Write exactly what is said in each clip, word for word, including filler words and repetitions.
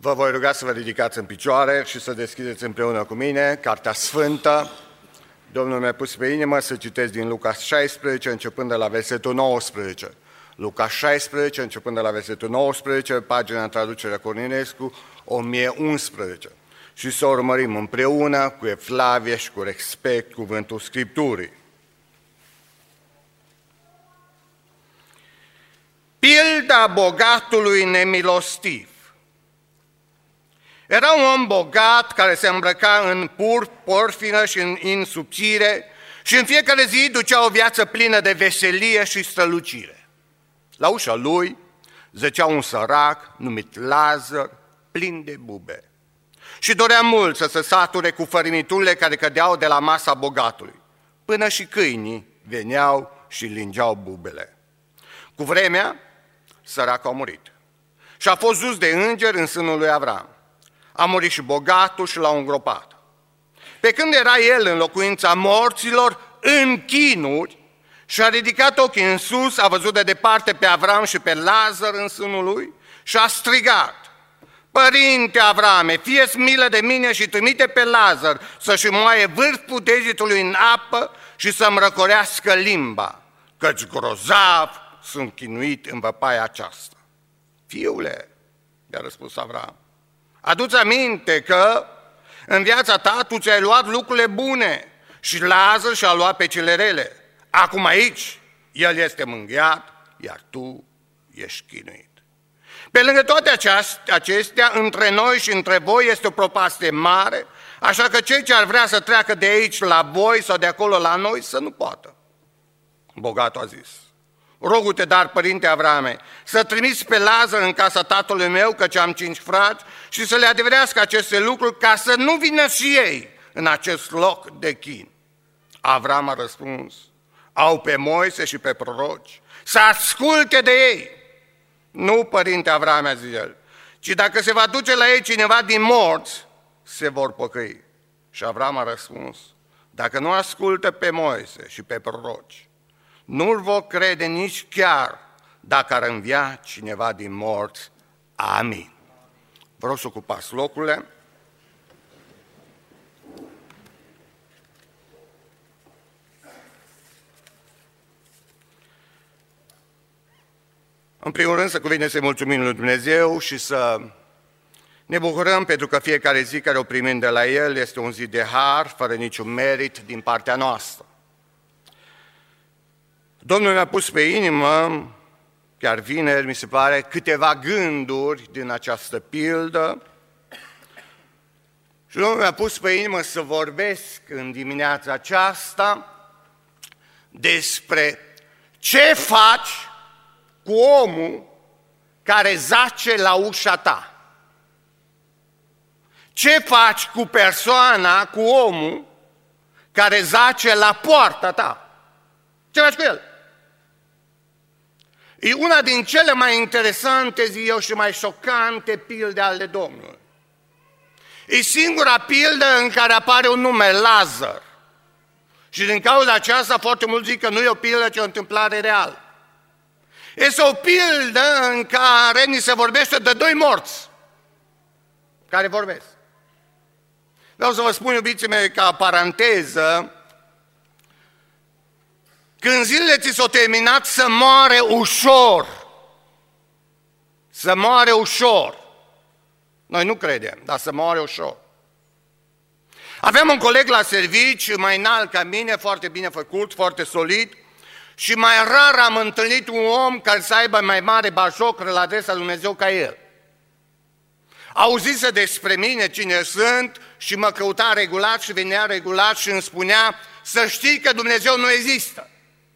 Vă voi ruga să vă ridicați în picioare și să deschideți împreună cu mine Cartea Sfântă. Domnul mi-a pus pe inimă să citesc din Luca șaisprezece, începând de la versetul nouăsprezece. Luca șaisprezece, începând de la versetul nouăsprezece, pagina în traducerea Corninescu, o mie unsprezece. Și să urmărim împreună cu evlavie și cu respect cuvântul Scripturii. Pilda bogatului nemilostiv. Era un om bogat care se îmbrăca în pur, porfină și în in subțire și în fiecare zi ducea o viață plină de veselie și strălucire. La ușa lui zăcea un sărac numit Lazar, plin de bube. Și dorea mult să se sature cu fărâmiturile care cădeau de la masa bogatului, până și câinii veneau și lingeau bubele. Cu vremea, săracul a murit și a fost dus de îngeri în sânul lui Avram. A murit și bogatul și l-au îngropat. Pe când era el în locuința morților, în chinuri, și-a ridicat ochii în sus, a văzut de departe pe Avram și pe Lazar în sânul lui și a strigat: Părinte Avrame, fie-ți milă de mine și trimite pe Lazar să-și moaie vârful degetului în apă și să-mi răcorească limba, căci grozav sunt chinuit în văpaia aceasta. Fiule, i-a răspuns Avram, adu-ți aminte că în viața ta tu ți-ai luat lucrurile bune și Lazar și-a luat pe cele rele. Acum aici el este mângâiat, iar tu ești chinuit. Pe lângă toate acestea, între noi și între voi este o propastie mare, așa că cei ce ar vrea să treacă de aici la voi sau de acolo la noi să nu poată. Bogatul a zis: Rogu-te, dar, părinte Avrame, să trimiți pe Lazar în casa tatălui meu, căci am cinci frați, și să le adeverească aceste lucruri, ca să nu vină și ei în acest loc de chin. Avram a răspuns: Au pe Moise și pe proroci, să asculte de ei. Nu, părinte Avrame, a zis el, ci dacă se va duce la ei cineva din morți, se vor pocăi. Și Avram a răspuns: Dacă nu ascultă pe Moise și pe proroci, nu-l vor crede nici chiar dacă ar învia cineva din morți. Amin. Vreau să ocupați locurile. În primul rând să cuvine să-i mulțumim lui Dumnezeu și să ne bucurăm pentru că fiecare zi care o primim de la El este un zi de har, fără niciun merit din partea noastră. Domnul mi-a pus pe inimă, chiar vineri, mi se pare, câteva gânduri din această pildă și Domnul mi-a pus pe inimă să vorbesc în dimineața aceasta despre ce faci cu omul care zace la ușa ta. Ce faci cu persoana, cu omul care zace la poarta ta? Ce faci cu el? E una din cele mai interesante, zic eu, și mai șocante pilde ale Domnului. E singura pildă în care apare un nume, Lazar. Și din cauza aceasta foarte mulți zic că nu e o pildă, ci o întâmplare reală. Este o pildă în care ni se vorbește de doi morți care vorbesc. Vreau să vă spun, iubiții mei, ca paranteză, când zilele ți s-au terminat, să moare ușor. Să moare ușor. Noi nu credem, dar să moare ușor. Aveam un coleg la servici, mai înalt ca mine, foarte bine făcut, foarte solid, și mai rar am întâlnit un om care să aibă mai mare bajoc la adresa lui Dumnezeu ca el. Auzise despre mine cine sunt și mă căuta regulat și venea regulat și îmi spunea: să știi că Dumnezeu nu există.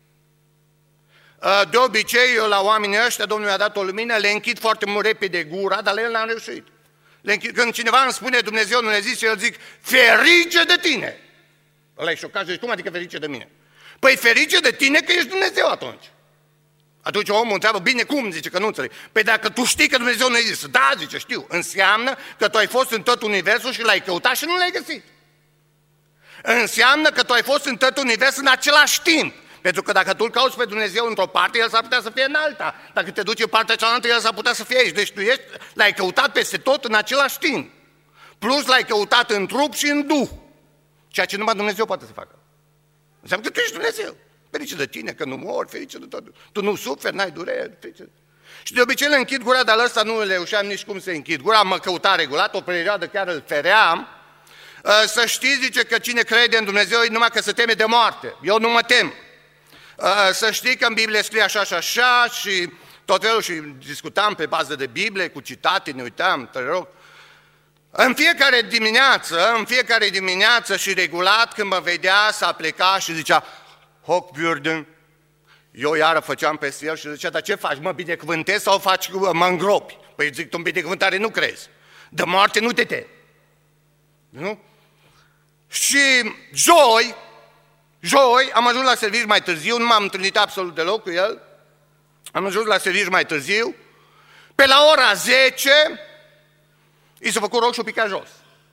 De obicei, eu la oamenii ăștia, Domnul mi-a dat o lumină, le închid foarte mult repede gura, dar la el n-am reușit. Când cineva îmi spune Dumnezeu nu există, eu zic: ferice de tine! Ăla e șocat și zice: cum adică ferice de mine? Păi ferice de tine că ești Dumnezeu atunci. Atunci omul întreabă: bine, cum? Zice că nu înțeleg. Păi dacă tu știi că Dumnezeu nu există, da, zice, știu, înseamnă că tu ai fost în tot universul și l-ai căutat și nu l-ai găsit. Înseamnă că tu ai fost în tot universul în același timp. Pentru că dacă tu îl cauți pe Dumnezeu într-o parte, El s-ar putea să fie în alta. Dacă te duci în partea cealaltă, El s-ar putea să fie aici. Deci tu ești, l-ai căutat peste tot în același timp. Plus l-ai căutat în trup și în duh. Ceea ce numai Dumnezeu poate să facă. Înseamnă că tu ești Dumnezeu. Ferice de tine, că nu mori, ferice de tot. Tu nu suferi, n-ai durere, ferice. Și de obicei le închid gura, dar ăsta nu le reușeam nici cum să închid gura, mă căuta regulat, o perioadă chiar îl feream. Să știți, zice, că cine crede în Dumnezeu e numai că se teme de moarte. Eu nu mă tem. Să știi că în Biblie scrie așa și așa și tot felul, și discutam pe bază de Biblie, cu citate, ne uitam, te rog. În fiecare dimineață, în fiecare dimineață și regulat, când mă vedea, s-a plecat și zicea, Hochwürden, eu iară făceam peste el și zicea, dar ce faci, mă binecuvântezi sau faci, mă îngropi? Păi zic, tu în binecuvântare nu crezi, de moarte nu te temi. Nu? Și joi, joi, am ajuns la serviciu mai târziu, nu m-am întâlnit absolut deloc cu el, am ajuns la serviciu mai târziu, pe la ora zece, i s-a făcut roșu picat jos.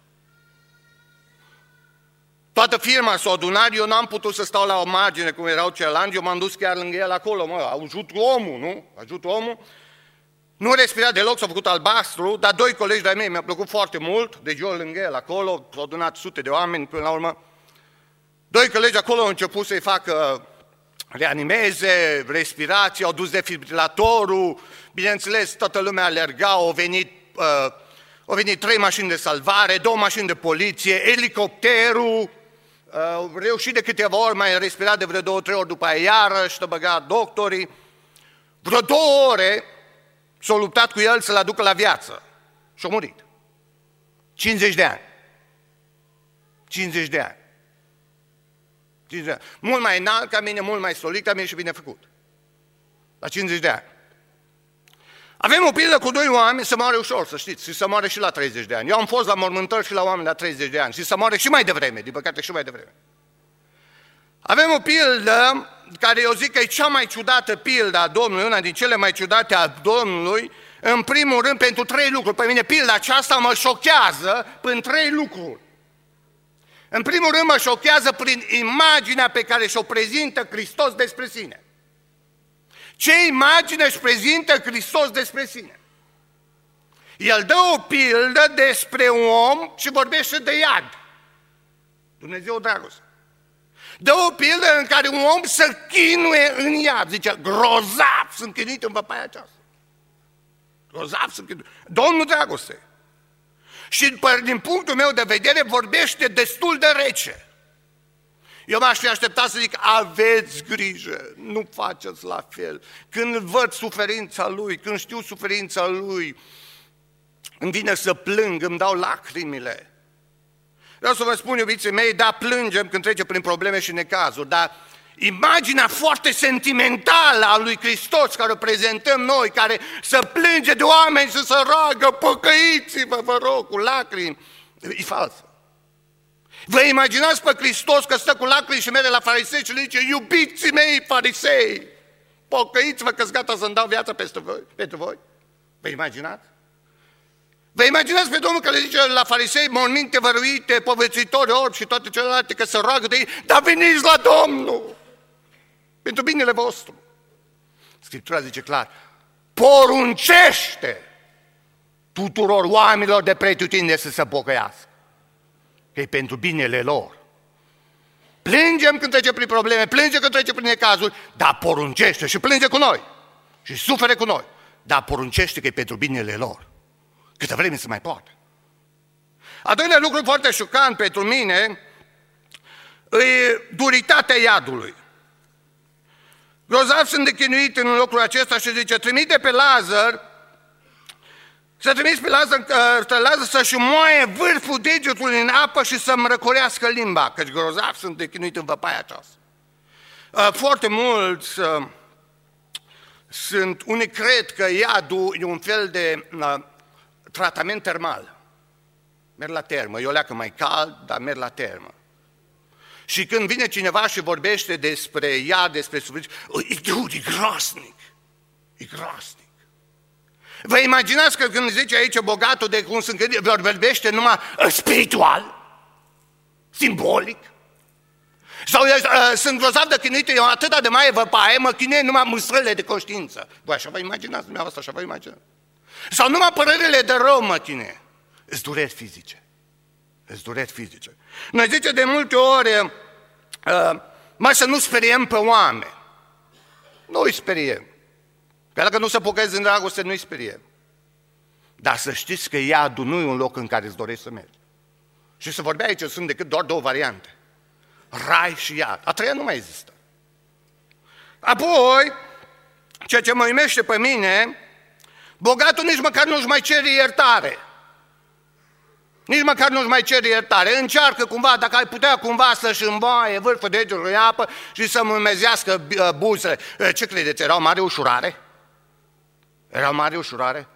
Toată firma s-a adunat, eu n-am putut să stau la o margine cum erau ceilalți, eu m-am dus chiar lângă el acolo, mă, ajut omul, nu? Ajut omul. Nu respira deloc, s-a făcut albastru, dar doi colegi de-ai mei mi-a plăcut foarte mult, deci eu lângă el acolo, s-au adunat sute de oameni până la urmă. Doi colegi acolo au început să-i facă reanimeze, respirație, au dus defibrilatorul, bineînțeles, toată lumea alerga, au venit... Uh, Au venit trei mașini de salvare, două mașini de poliție, elicopterul, au reușit de câteva ori, mai respirat de vreo două, trei ori după aia iarăși, s-au băgat doctorii. Vreo două ore s-au luptat cu el să-l aducă la viață și a murit. cincizeci de ani. cincizeci de ani. cincizeci de ani. Mult mai înalt ca mine, mult mai solid ca mine și bine făcut. La cincizeci de ani. Avem o pildă cu doi oameni, se moare ușor, să știți, și se moare și la treizeci de ani. Eu am fost la mormântări și la oameni la treizeci de ani și se moare și mai devreme, din păcate și mai devreme. Avem o pildă care eu zic că e cea mai ciudată pildă a Domnului, una din cele mai ciudate a Domnului, în primul rând pentru trei lucruri. Pe mine pilda aceasta mă șochează prin trei lucruri. În primul rând mă șochează prin imaginea pe care și-o prezintă Hristos despre sine. Ce imagine își prezintă Hristos despre sine? El dă o pildă despre un om și vorbește de iad. Dumnezeu dragoste. Dă o pildă în care un om se chinuie în iad. Zice, grozav sunt chinuit în văpaia aceasta. Grozav sunt chinuit. Domnul dragoste. Și din punctul meu de vedere vorbește destul de rece. Eu m-aș fi așteptat să zic, aveți grijă, nu faceți la fel. Când văd suferința lui, când știu suferința lui, îmi vine să plâng, îmi dau lacrimile. Vreau să vă spun, iubiții mei, da, plângem când trece prin probleme și necazuri, dar imaginea foarte sentimentală a lui Hristos care o prezentăm noi, care să plânge de oameni și să roagă, păcăiți-vă, vă rog, cu lacrimi, e falsă. Vă imaginați pe Hristos că stă cu lacrimi și merge la farisei și le zice, iubiții mei farisei, pocăiți-vă că-s gata să-mi dau viața peste voi, pentru voi? Vă imaginați? Vă imaginați pe Domnul că le zice la farisei, morminte văruite, povățuitori orbi și toate celelalte, că se roagă de ei, dar veniți la Domnul, pentru binele vostru. Scriptura zice clar, poruncește tuturor oamenilor de pretutindeni să se pocăiască. Că e pentru binele lor. Plângem când trece prin probleme, plângem când trece prin necazuri, dar poruncește și plânge cu noi și sufere cu noi, dar poruncește că e pentru binele lor. Câtă vreme se mai poate. A doilea lucru foarte șocant pentru mine e duritatea iadului. Grozav sunt de chinuit în locul acesta și zice, trimite pe Lazar, să trimis pe Lazar, Lazar să-și moaie vârful degetului în apă și să-mi răcorească limba, căci grozav sunt de chinuit în văpaia aceasta. Foarte mulți sunt, unii cred că iadul e un fel de tratament termal. Merg la termă, e o leacă mai cald, dar merg la termă. Și când vine cineva și vorbește despre iad, despre suferință, e e groasnic, e groasnic. Vă imaginați că când zice aici bogatul de cum sunt vorbește numai spiritual, simbolic? Sau uh, sunt grozav de chinuit, eu atâta de mai văpaie, mă chinuie numai mustrările de conștiință. Voi așa vă imaginați dumneavoastră, așa vă imaginați. Sau numai părerile de rău mă chinuie. Îți dureri fizice. Îți dureri fizice. Noi zice de multe ori, uh, mai să nu speriem pe oameni. Nu îi speriem. Că dacă nu se pocăiesc în dragoste, nu îi speriem. Dar să știți că iadul nu e un loc în care îți dorești să mergi. Și să vorbea aici, sunt decât doar două variante. Rai și iad. A treia nu mai există. Apoi, ceea ce mă uimește pe mine, bogatul nici măcar nu-și mai cere iertare. Nici măcar nu-și mai cere iertare. Încearcă cumva, dacă ai putea cumva să-și îmboaie vârful degetului în apă și să mâmezească buzele. Ce credeți? Era o mare ușurare? Era o mare ușurare?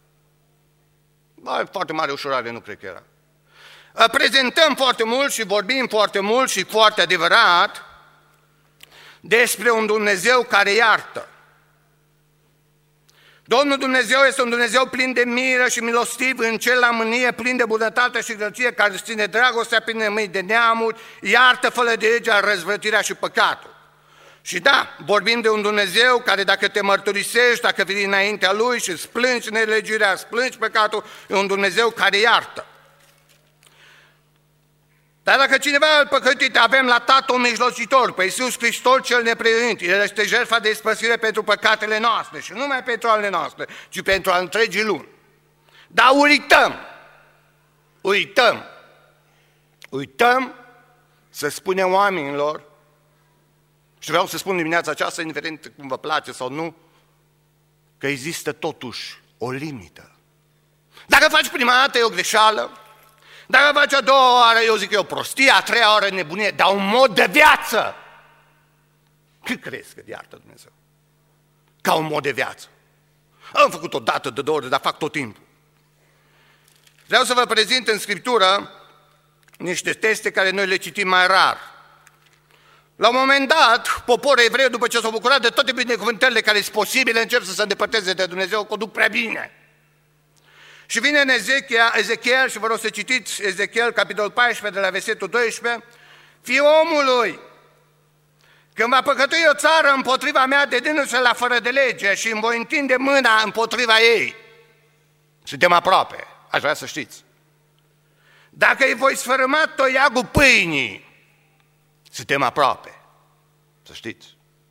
Ba, foarte mare ușurare nu cred că era. Prezentăm foarte mult și vorbim foarte mult și foarte adevărat despre un Dumnezeu care iartă. Domnul Dumnezeu este un Dumnezeu plin de milă și milostiv, în cel la mânie, plin de bunătate și grăție, care își ține dragostea prin mâini de neamuri, iartă fără de legea răzvrătirea și păcatul. Și da, vorbim de un Dumnezeu care dacă te mărturisești, dacă vii înaintea Lui și îți plângi nelegirea, îți plângi păcatul, e un Dumnezeu care iartă. Dar dacă cineva îl păcătit, avem la Tatăl mijlocitor, pe Iisus Hristos cel neprihănit. El este jertfa de ispășire pentru păcatele noastre și nu numai pentru ale noastre, ci pentru al întregii lumi. Dar uităm, uităm, uităm să spunem oamenilor, și vreau să spun dimineața aceasta, indiferent cum vă place sau nu, că există totuși o limită. Dacă faci prima dată e o greșeală, dacă faci a doua oară, eu zic eu prostie, a treia oară nebunie, dar un mod de viață. Cât crezi că iartă Dumnezeu? Ca un mod de viață. Am făcut o dată, de două ori, dar fac tot timpul. Vreau să vă prezint în Scriptură niște texte care noi le citim mai rar. La un moment dat, poporul evreu, după ce s-au bucurat de toate binecuvântările care sunt posibile, încep să se îndepărteze de Dumnezeu, că o duc prea bine. Și vine în Ezechiel, și vă rog să citiți Ezechiel, capitolul paisprezece, de la versetul doisprezece, Fiul omului, când va păcătui o țară împotriva mea, de dându-se la fără de lege și îmi voi întinde mâna împotriva ei. Suntem aproape, aș vrea să știți. Dacă îi voi sfărâma toiagul pâinii, suntem aproape, să știți.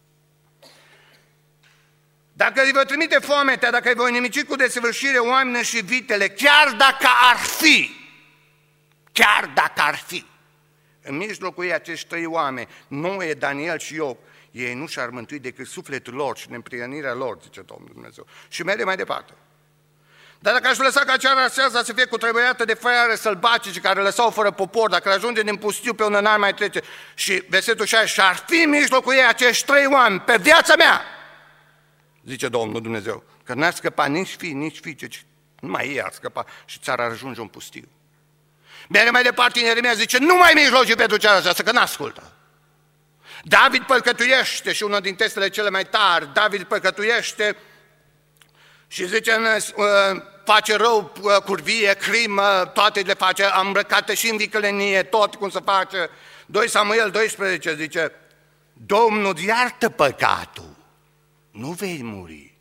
Dacă îi voi trimite foametea, dacă îi voi nimici cu desăvârșire oamenii și vitele, chiar dacă ar fi, chiar dacă ar fi, în mijlocul ei acești trei oameni, Noe, Daniel și Iov, ei nu și-ar mântui decât sufletul lor și neîmprienirea lor, zice Domnul Dumnezeu. Și merge mai departe. Dar dacă aș lăsa ca cea rasează să fie cutremuiată de fraiere sălbatici care lăsau fără popor, dacă ajunge din pustiu pe unde n-ar mai trece, și versetul șase, și-ar fi în mijlocul ei acești trei oameni pe viața mea, zice Domnul Dumnezeu, că n-ar scăpa nici fii, nici fiice, ci numai ei ar scăpa și țara ar ajunge în pustiu. Merge mai departe în Ieremia, zice, nu mai mijloci pentru ceara aceasta, că n-ascultă. David păcătuiește, și unul din testele cele mai tari, David păcătuiește și zice, face rău, curvie, crimă, toate le face, am îmbrăcate și în viclenie, tot cum se face. doi Samuel doisprezece zice, Domnul iartă păcatul, nu vei muri.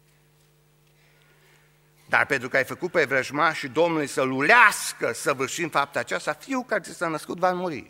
Dar pentru că ai făcut pe vrăjmaș și Domnului să lulească săvârșind fapta aceasta, fiul care ți s-a născut va muri.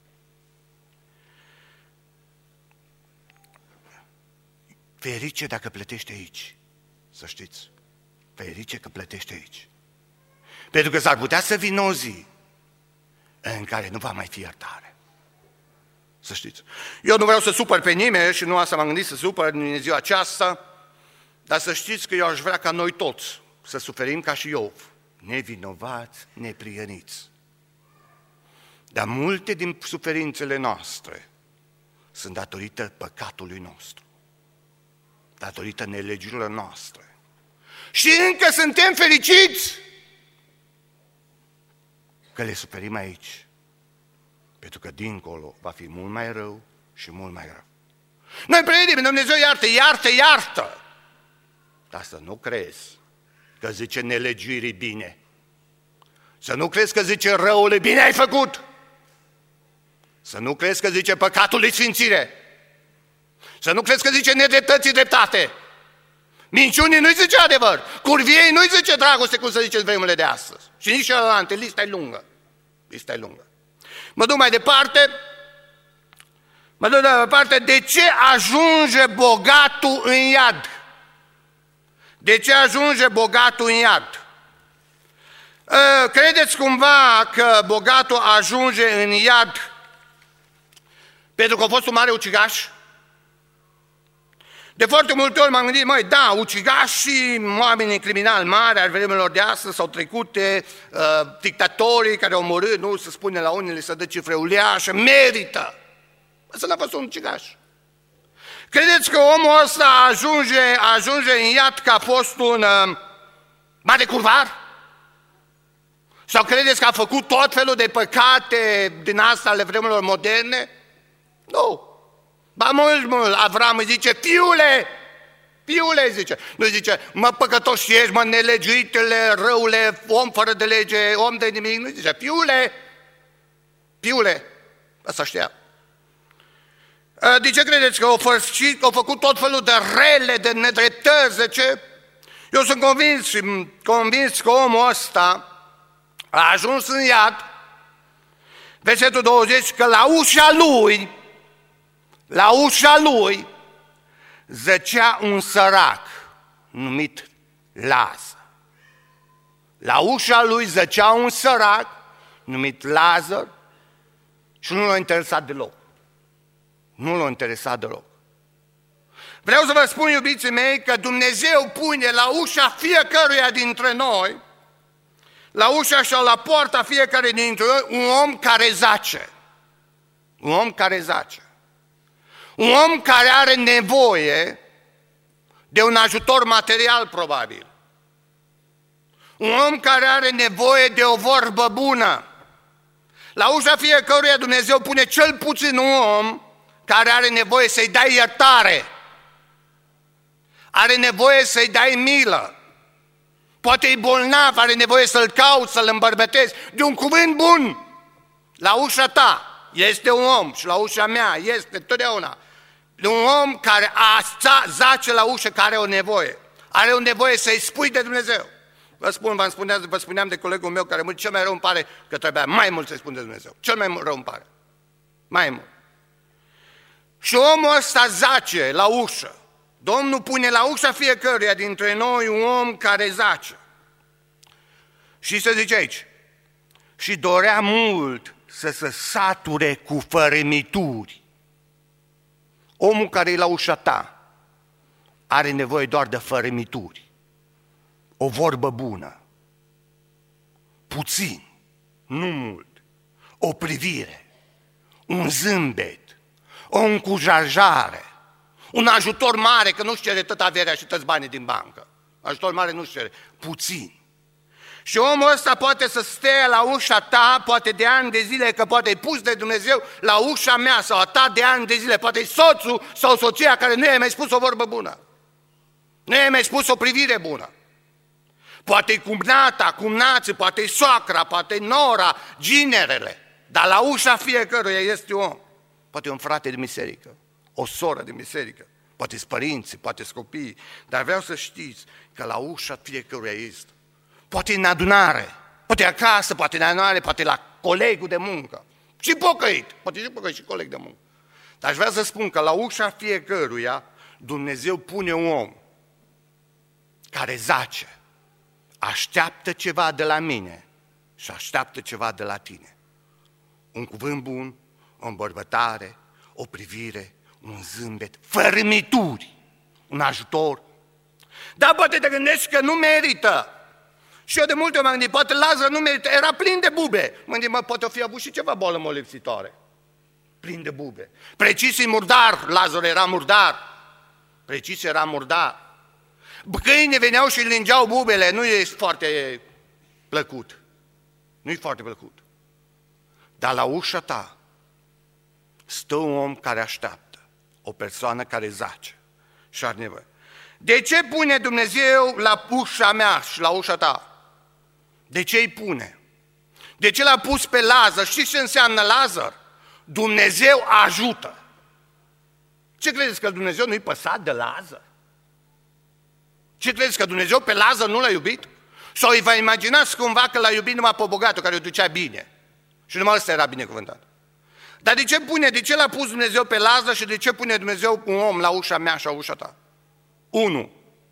Ferice dacă plătește aici, să știți. Ferice că plătește aici. Pentru că s-ar putea să vină o zi în care nu va mai fi iertare. Să știți. Eu nu vreau să supăr pe nimeni și nu asta m-am gândit să supăr în ziua aceasta, dar să știți că eu aș vrea ca noi toți să suferim ca și Iov, nevinovați, neprihăniți. Dar multe din suferințele noastre sunt datorită păcatului nostru, datorită nelegiurilor noastre. Și încă suntem fericiți că le suferim aici, pentru că dincolo va fi mult mai rău și mult mai rău. Noi predicăm, Dumnezeu iartă, iartă, iartă. Dar să nu crezi că zice nelegiuirii bine. Să nu crezi că zice răule, bine ai făcut. Să nu crezi că zice păcatului sfințire. Să nu crezi că zice nedreptății dreptate. Minciunii nu-i zice adevăr. Curviei nu-i zice dragoste, cum să zice în vremurile de astăzi. Și nici celelalte, lista e lungă. Lista e lungă. Mă duc mai departe. Mă duc mai departe. De ce ajunge bogatul în iad? De ce ajunge bogatul în iad? Credeți cumva că bogatul ajunge în iad pentru că a fost un mare ucigaș? De foarte multe ori m-am gândit, măi, da, ucigașii, oamenii criminali mari al vremurilor de astăzi s-au trecut, uh, dictatorii care au omorât, nu se spune la unii, să dă cifre uleașe, merită. Asta n-a fost un ucigaș. Credeți că omul ăsta ajunge, ajunge în iad că a fost un uh, mare curvar? Sau credeți că a făcut tot felul de păcate din asta ale vremurilor moderne? Nu. Ba mult, mult, Avram îi zice, fiule, fiule, zice. Nu zice, mă păcătos ești, mă nelegiuitele, răule, om fără de lege, om de nimic. Nu zice, fiule, fiule, asta știa. De ce credeți că au făcut, au făcut tot felul de rele, de nedreptăți, de ce? Eu sunt convins și convins că omul ăsta a ajuns în iad, versetul douăzeci, că la ușa lui, la ușa lui, zăcea un sărac numit Lazar. La ușa lui zăcea un sărac numit Lazar și nu l-a interesat deloc. Nu l-a interesat deloc. Vreau să vă spun, iubiții mei, că Dumnezeu pune la ușa fiecăruia dintre noi, la ușa sau la poarta fiecare dintre noi, un om care zace. Un om care zace. Un om care are nevoie de un ajutor material, probabil. Un om care are nevoie de o vorbă bună. La ușa fiecăruia Dumnezeu pune cel puțin un om care are nevoie să-i dai iertare. Are nevoie să-i dai milă. Poate e bolnav, are nevoie să-l cauți, să-l îmbărbătezi. De un cuvânt bun. La ușa ta este un om și la ușa mea este totdeauna. De un om care a, zace la ușă, care are o nevoie. Are o nevoie să-i spui de Dumnezeu. Vă spun, vă spuneam, vă spuneam de colegul meu care cel mai rău îmi pare că trebuia mai mult să-i spun de Dumnezeu. Cel mai rău îmi pare. Mai mult. Și omul ăsta zace la ușă. Domnul pune la ușa fiecăruia dintre noi un om care zace. Și se zice aici, și dorea mult să se sature cu fărâmituri. Omul care e la ușa ta are nevoie doar de fărâmituri, o vorbă bună, puțin, nu mult, o privire, un zâmbet, o încurajare, un ajutor mare, că nu-și cere tot averea și toți banii din bancă. Ajutor mare nu-și cere, puțin. Și omul ăsta poate să stea la ușa ta, poate de ani de zile, că poate e pus de Dumnezeu la ușa mea sau a ta de ani de zile, poate e soțul sau soția care nu i-a mai spus o vorbă bună, nu i-a mai spus o privire bună. Poate e cumnata, cumnații, poate e soacra, poate e nora, ginerele, dar la ușa fiecăruia este un om. Poate e un frate de biserică, o soră de biserică, poate sunt părinții, poate sunt copiii, dar vreau să știți că la ușa fiecăruia este. Poate în adunare, poate acasă, poate în adunare, poate la colegul de muncă. Și pocăit, poate și pocăit și coleg de muncă. Dar aș vrea să spun că la ușa fiecăruia Dumnezeu pune un om care zace, așteaptă ceva de la mine și așteaptă ceva de la tine. Un cuvânt bun, o îmbărbătare, o privire, un zâmbet, fărâmituri, un ajutor. Dar poate te gândești că nu merită. Și eu de multe ori m-am gândit, poate Lazar nu merită, era plin de bube. Mă gândit, mă, poate o fi avut și ceva boală molipsitoare. Plin de bube. Precis e murdar, Lazar era murdar. Precis era murdar. Câinii veneau și îi lingeau bubele, nu e foarte plăcut. Nu e foarte plăcut. Dar la ușa ta stă un om care așteaptă, o persoană care zace și are nevoie. De ce pune Dumnezeu la ușa mea și la ușa ta? De ce îi pune? De ce l-a pus pe Lazar? Știți ce înseamnă Lazar? Dumnezeu ajută. Ce credeți, că Dumnezeu nu-i păsat de Lazar? Ce credeți, că Dumnezeu pe Lazar nu l-a iubit? Sau îi vă imaginați cumva că l-a iubit numai pe bogatul care o ducea bine? Și numai ăsta era binecuvântat. Dar de ce pune, de ce l-a pus Dumnezeu pe Lazar și de ce pune Dumnezeu un om la ușa mea și la ușa ta? Unu,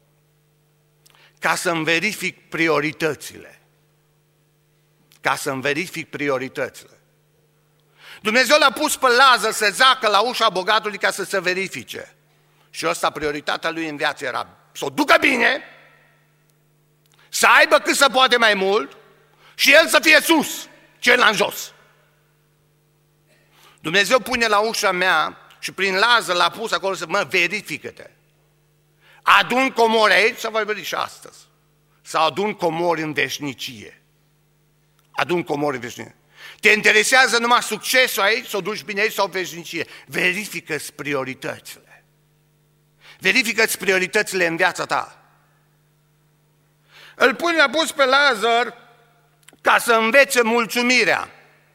ca să-mi verific prioritățile. Ca să-mi verific prioritățile. Dumnezeu l-a pus pe Lazar să zacă la ușa bogatului ca să se verifice. Și ăsta, prioritatea lui în viață era să o ducă bine, să aibă cât se poate mai mult și el să fie sus, celălalt jos. Dumnezeu pune la ușa mea și prin Lazar l-a pus acolo să mă verifică-te. Adun comori aici sau voi veni și astăzi. Sau adun comori în veșnicie. Adun comori în veșnicie. Te interesează numai succesul aici, să o duci bine aici sau veșnicie. Verifică-ți prioritățile. Verifică-ți prioritățile în viața ta. Îl pune la pus pe Lazar ca să învețe mulțumirea.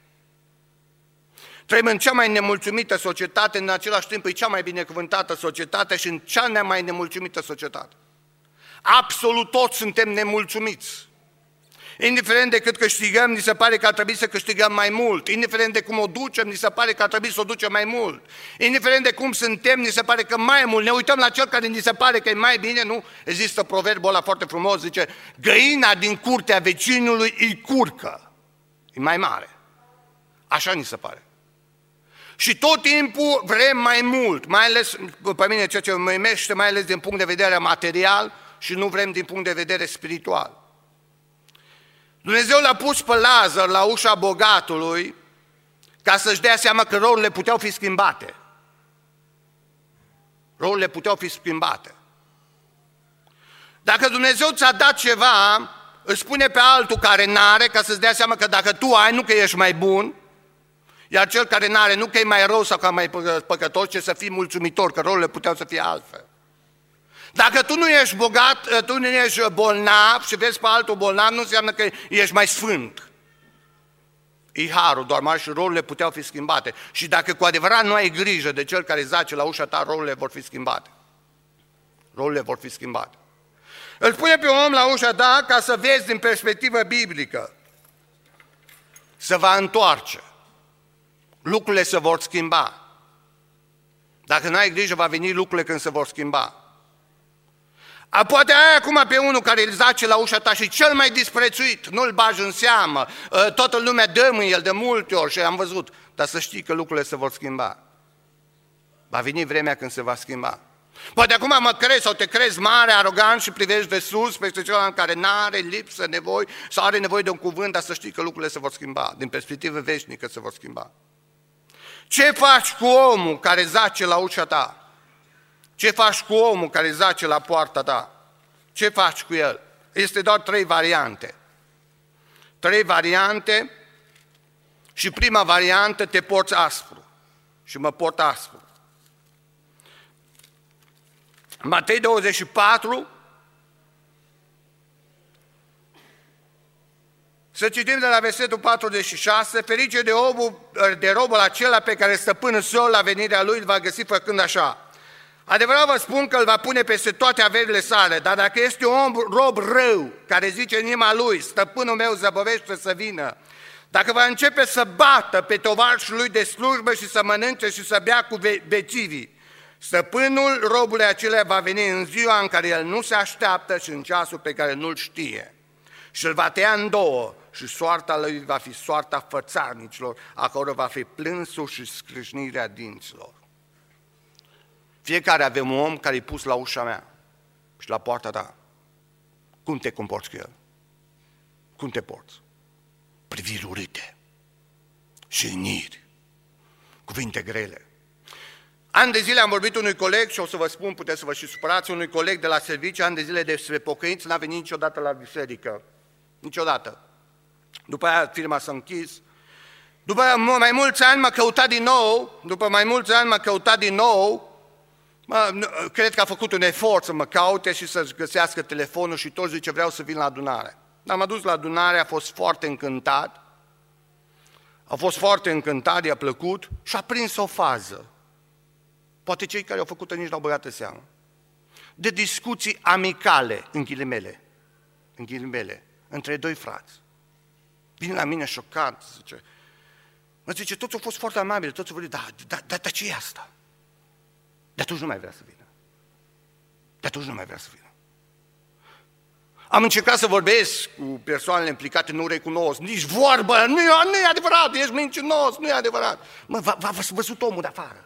Trăim în cea mai nemulțumită societate, în același timp e cea mai binecuvântată societate și în cea mai nemulțumită societate. Absolut toți suntem nemulțumiți. Indiferent de cât câștigăm, ni se pare că ar trebui să câștigăm mai mult. Indiferent de cum o ducem, ni se pare că ar trebui să o ducem mai mult. Indiferent de cum suntem, ni se pare că mai mult. Ne uităm la cel care ni se pare că e mai bine, nu? Există proverbul ăla foarte frumos, zice, găina din curtea vecinului îi curcă. E mai mare. Așa ni se pare. Și tot timpul vrem mai mult, mai ales, pe mine ceea ce mă uimește, mai ales din punct de vedere material și nu vrem din punct de vedere spiritual. Dumnezeu l-a pus pe Lazar la ușa bogatului ca să-și dea seama că rolurile puteau fi schimbate. Rolurile puteau fi schimbate. Dacă Dumnezeu ți-a dat ceva, îți spune pe altul care n-are ca să-ți dea seama că dacă tu ai, nu că ești mai bun, iar cel care n-are, nu că e mai rău sau că e mai păcătos, ci să fii mulțumitor, că rolurile puteau să fie altfel. Dacă tu nu ești bogat, tu nu ești bolnav și vezi pe altul bolnav, nu înseamnă că ești mai sfânt. E harul, doar mai și rolurile puteau fi schimbate. Și dacă cu adevărat nu ai grijă de cel care zace la ușa ta, rolurile vor fi schimbate. Rolurile vor fi schimbate. Îl pune pe om la ușa ta ca să vezi din perspectivă biblică. Se va întoarce. Lucrurile se vor schimba. Dacă nu ai grijă, va veni lucrurile când se vor schimba. A, poate ai acum pe unul care îl zace la ușa ta și cel mai disprețuit, nu-l bagi în seamă, toată lumea dă în el de multe ori și am văzut, dar să știi că lucrurile se vor schimba. Va veni vremea când se va schimba. Poate acum mă crezi sau te crezi mare, arogant și privești de sus peste celălalt care n-are lipsă, nevoi sau are nevoie de un cuvânt, dar să știi că lucrurile se vor schimba, din perspectivă veșnică se vor schimba. Ce faci cu omul care zace la ușa ta? Ce faci cu omul care zace la poarta ta? Ce faci cu el? Este doar trei variante. Trei variante și prima variantă, te porți aspru. Și mă port aspru. Matei douăzeci și patru, să citim de la versetul patruzeci și șase, ferice de, obul, de robul acela pe care stăpânul său la venirea lui îl va găsi făcând așa. Adevărat vă spun că îl va pune peste toate averile sale, dar dacă este un om rob rău, care zice în inima lui, stăpânul meu zăbovește să vină, dacă va începe să bată pe tovarșul lui de slujbă și să mănânce și să bea cu bețivii, stăpânul robului acelea va veni în ziua în care el nu se așteaptă și în ceasul pe care nu-l știe. Și îl va tăia în două și soarta lui va fi soarta fățarnicilor, acolo va fi plânsul și scrâșnirea dinților. Fiecare avem un om care e pus la ușa mea și la poarta ta. Cum te comporți cu el? Cum te porți? Priviri urâte, jigniri, cuvinte grele. Ani de zile am vorbit unui coleg și o să vă spun, puteți să vă și supărați, unui coleg de la serviciu, ani de zile despre pocăință, n-a venit niciodată la biserică. Niciodată. După aia firma s-a închis. După mai mulți ani m-a căutat din nou, după mai mulți ani m-a căutat din nou, mă, cred că a făcut un efort să mă caute și să-și găsească telefonul și tot zice vreau să vin la adunare. Dar m-a dus la adunare, a fost foarte încântat. A fost foarte încântat, i-a plăcut și a prins o fază. Poate cei care au făcut-o nici n-au băgat în seamă. De discuții amicale, în ghilimele, în ghilimele, între doi frați. Vine la mine șocat, zice, mă zice, toți au fost foarte amabili, toți au vorbit, da, da, da, dar ce e asta? De atunci nu mai vrea să vină. De atunci nu mai vrea să vină. Am încercat să vorbesc cu persoanele implicate, nu recunosc, nici vorbă, nu e, nu e adevărat, ești mincinos, nu e adevărat. Mă, v-a văzut omul de afară.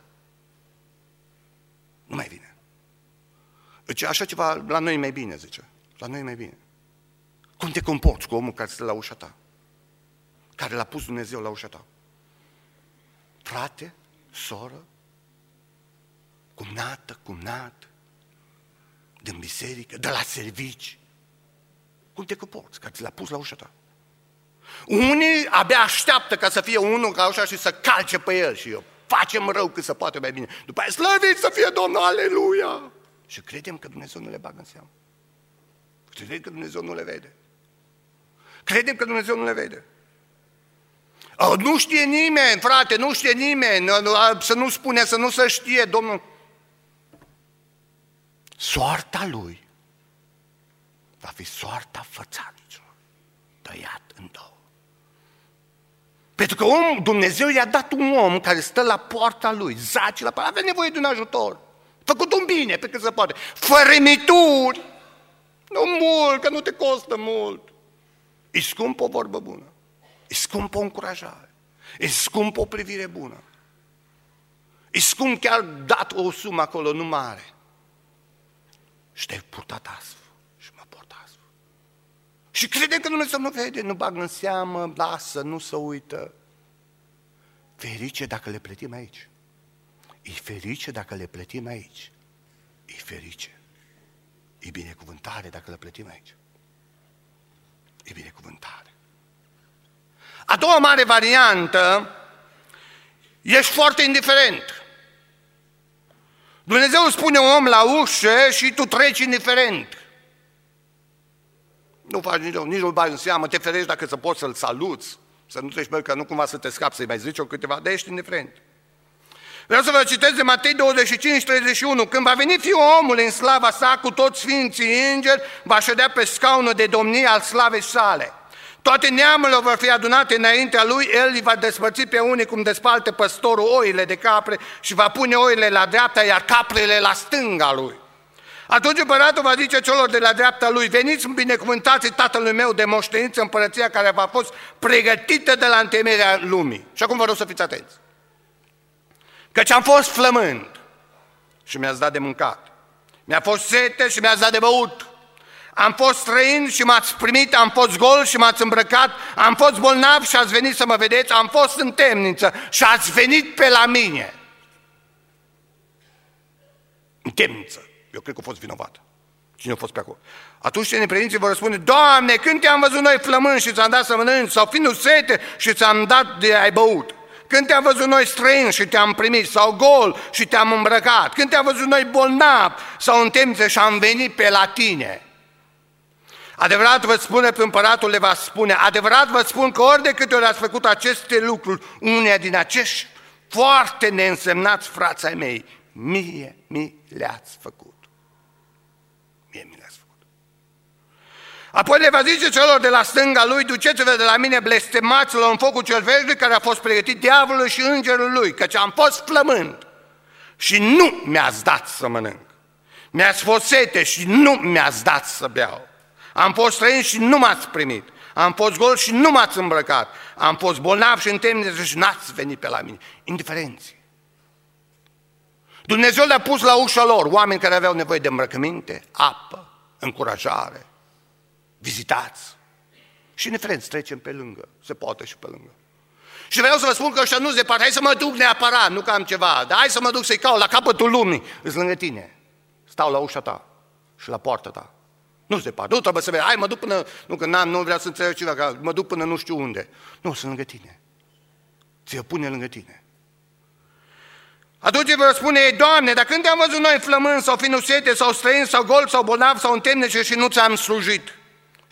Nu mai vine. Zice, așa ceva, la noi e mai bine, zice. La noi e mai bine. Cum te comporți cu omul care stă la ușa ta? Care l-a pus Dumnezeu la ușa ta? Frate, soră, cumnată, cumnat, din biserică, de la servici. Cum te comporți, care ți l-a pus la ușa ta? Unii abia așteaptă ca să fie unul ca așa și să calce pe el și eu. Facem rău cât se poate mai bine. După aia, slăvit să fie Domnul, aleluia! Și credem că Dumnezeu nu le bagă în seamă. Credem că Dumnezeu nu le vede. Credem că Dumnezeu nu le vede. Oh, nu știe nimeni, frate, nu știe nimeni, să nu spune, să nu se știe, Domnul. Soarta lui va fi soarta fățarnicilor, tăiat în două. Pentru că om, Dumnezeu i-a dat un om care stă la poarta lui, zace la poartă, avea nevoie de un ajutor. Făcut un bine pe cât se poate. Fărâmituri, nu mult, că nu te costă mult. E scump o vorbă bună, e scump o încurajare, e scump o privire bună. E scump chiar dat o sumă acolo, nu mare. Și te-ai purtat astfel și mă port astfel. Și crede că Dumnezeu nu vede, nu bagă în seamă, lasă, nu se uită. Ferice dacă le plătim aici. E ferice dacă le plătim aici. E ferice. E binecuvântare dacă le plătim aici. E binecuvântare. A doua mare variantă, ești foarte indiferent. Dumnezeu spune un om la ușă și tu treci indiferent. Nu faci nici, nici nu bagi în seamă, te ferești dacă să poți să-l saluți, să nu treci, că nu cumva să te scapi, să-i mai zici o câteva, dar ești indiferent. Vreau să vă citesc de Matei douăzeci și cinci, treizeci și unu. Când va veni Fiul omului în slava sa cu toți sfinții îngeri, va ședea pe scaunul de domnie al slavei sale. Toate neamurile vor fi adunate înaintea lui, el îi va despărți pe unii cum despalte păstorul oile de capre și va pune oile la dreapta, iar caprele la stânga lui. Atunci împăratul va zice celor de la dreapta lui, veniți binecuvântați tatălui meu de moșteniți împărăția care v-a fost pregătită de la întemeierea lumii. Și acum vă rog să fiți atenți. Căci am fost flămând și mi-ați dat de mâncat. Mi-a fost sete și mi-ați dat de băut. Am fost străin și m-ați primit, am fost gol și m-ați îmbrăcat, am fost bolnav și ați venit să mă vedeți, am fost în temniță și ați venit pe la mine. În temniță. Eu cred că a fost vinovat. Cine a fost pe acolo? Atunci cei nepredinții vor răspunde, Doamne, când te-am văzut noi flămând și ți-am dat să mănânci, sau fiind sete și ți-am dat de ai băut? Când te-am văzut noi străin și te-am primit, sau gol și te-am îmbrăcat? Când te-am văzut noi bolnav sau în temniță și am venit pe la tine? Adevărat vă spune, împăratul le va spune, adevărat vă spun că ori de câte ori ați făcut aceste lucruri, unea din acești foarte neînsemnați frați ai mei, mie mi le-ați făcut. Mie mi le-ați făcut. Apoi le va zice celor de la stânga lui, duceți-vă de la mine blestemaților în focul cel veșnic care a fost pregătit diavolului și îngerul lui, căci am fost flămând și nu mi-ați dat să mănânc. Mi-ați fost sete și nu mi-ați dat să beau. Am fost străin și nu m-ați primit. Am fost gol și nu m-ați îmbrăcat. Am fost bolnav și în temniță și n-ați venit pe la mine. Indiferenți. Dumnezeu le-a pus la ușa lor oameni care aveau nevoie de îmbrăcăminte, apă, încurajare, vizitați. Și indiferenți, trecem pe lângă. Se poate și pe lângă. Și vreau să vă spun că ăștia nu-s departe. Hai să mă duc neapărat, nu că am ceva. Dar hai să mă duc să-i caut la capătul lumii. Îs lângă tine. Stau la ușa ta și la poarta ta. Nu-s departe, nu trebuie să vezi, hai mă duc până, nu că n-am, nu vreau să înțeleg ceva, că mă duc până nu știu unde. Nu, sunt lângă tine. Ți-o pune lângă tine. Atunci vă spune, Doamne, dar când te-am văzut noi flămând sau fiind sete sau străin sau gol sau bolnav sau în temniță și nu ți-am slujit?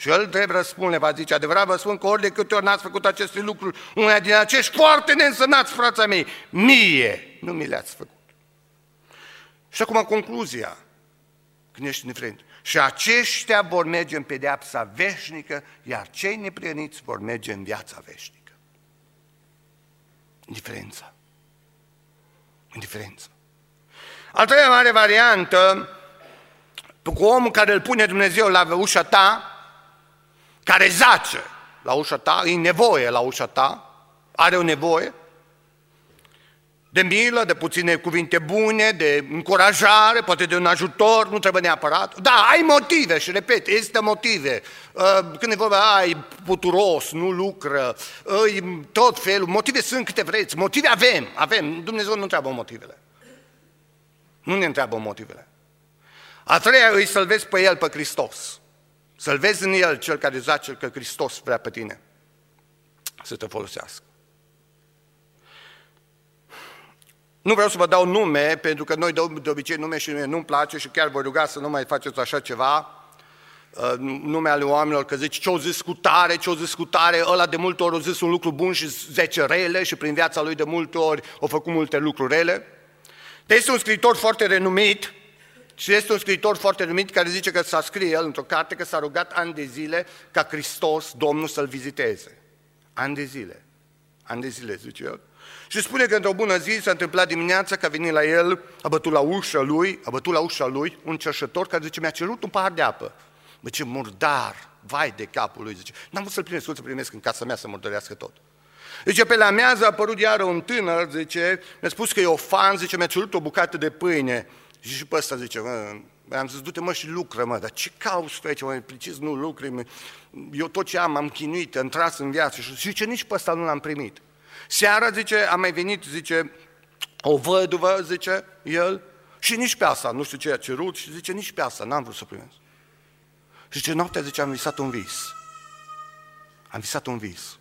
Și el drept răspunde, va zice, adevărat vă spun că ori de câte ori n-ați făcut aceste lucruri, una din acești foarte neînsemnați frații mei, mie nu mi le-ați făcut. Și acum concluzia, când ești indiferent. Și aceștia vor merge în pedeapsa veșnică, iar cei neprihăniți vor merge în viața veșnică. Indiferența. Indiferența. Al treia mare variantă, cu omul care îl pune Dumnezeu la ușa ta, care zace la ușa ta, e nevoie la ușa ta, are o nevoie de milă, de puține cuvinte bune, de încurajare, poate de un ajutor, nu trebuie neapărat. Da, ai motive și repet, există motive. Când e vorba, ai puturos, nu lucră, tot felul, motive sunt câte vreți, motive avem, avem, Dumnezeu nu întreabă motivele. Nu ne întreabă motivele. A treia îi să-L vezi pe El, pe Hristos. Să-L vezi în El, Cel care zace că Hristos vrea pe tine să te folosească. Nu vreau să vă dau nume, pentru că noi de obicei nume și nu-mi place și chiar vă ruga să nu mai faceți așa ceva, nume ale oamenilor, că zici ce-o zis cu tare, ce-o zis cu tare, ăla de multe ori a zis un lucru bun și zece rele și prin viața lui de multe ori a făcut multe lucruri rele. Dar este un scriitor foarte renumit și este un scriitor foarte renumit care zice că s-a scris el într-o carte că s-a rugat ani de zile ca Hristos, Domnul, să-l viziteze. Ani de zile. Ani de zile, zice el. Și spune că într-o bună zi s-a întâmplat dimineața că a venit la el, a bătut la ușa lui, a bătut la ușa lui un cerșător care zice, mi-a cerut un pahar de apă. Bă, ce murdar, vai de capul lui, zice, n-am vrut să-l primesc, să-l primesc în casa mea să murdărească tot. Zice, pe la amiază a apărut iară un tânăr, zice, mi-a spus că e ofan, zice, mi-a cerut o bucată de pâine. Și și pe ăsta zice, mă, am zis, du-te mă și lucră, mă, dar ce cauți tu aici, mă, precis nu lucri, eu tot ce am, am chinuit, am tras în viață. Și zice, nici pe ăsta nu l-am primit. Seara, zice, a mai venit, zice, o văduvă, zice, el, și nici pe asta, nu știu ce a cerut, și zice, nici pe asta, n-am vrut să primesc. Și zice, noaptea, zice, am visat un vis. Am visat un vis.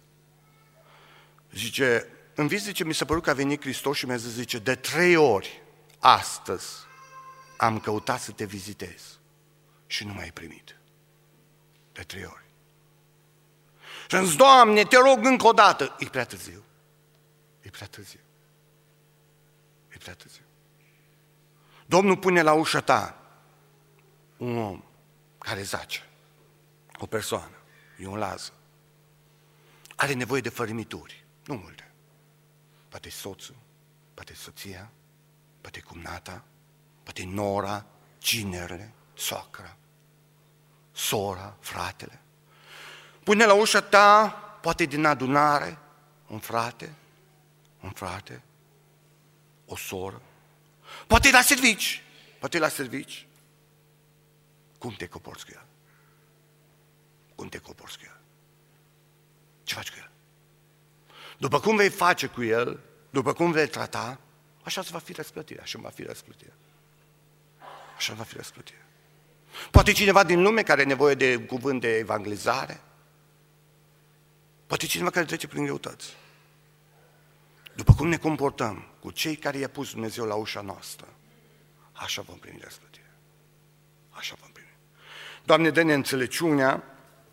Zice, în vis, zice, mi s-a părut că a venit Hristos și mi-a zis, zice, de trei ori astăzi am căutat să te vizitez și nu m-ai primit. De trei ori. Și am zis, Doamne, te rog încă o dată. E prea târziu. E prea târziu. E prea târziu. Domnul pune la ușa ta un om care zace, o persoană, e un Lazar. Are nevoie de fărâmituri, nu multe. Poate soțul, poate soția, poate cumnata, poate nora, ginerele, soacra, sora, fratele. Pune la ușa ta, poate din adunare, un frate, un frate, o soră, poate la servici, poate la servici. Cum te comporți cu el? Cum te comporți cu el? Ce faci cu el? După cum vei face cu el, după cum vei trata, așa va fi răsplătirea, așa va fi răsplătirea. Așa va fi răsplătirea. Poate cineva din lume care are nevoie de cuvânt de evangelizare, poate cineva care trece prin greutăți. După cum ne comportăm cu cei care i-a pus Dumnezeu la ușa noastră, așa vom primi răsplătirea. Așa vom primi. Doamne, dă-ne înțelepciunea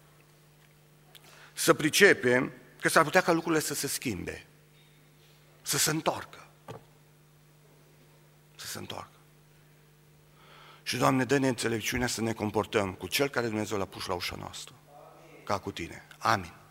să pricepem că s-ar putea ca lucrurile să se schimbe, să se întoarcă. Să se întoarcă. Și, Doamne, dă-ne înțelepciunea să ne comportăm cu Cel care Dumnezeu l-a pus la ușa noastră, ca cu Tine. Amin.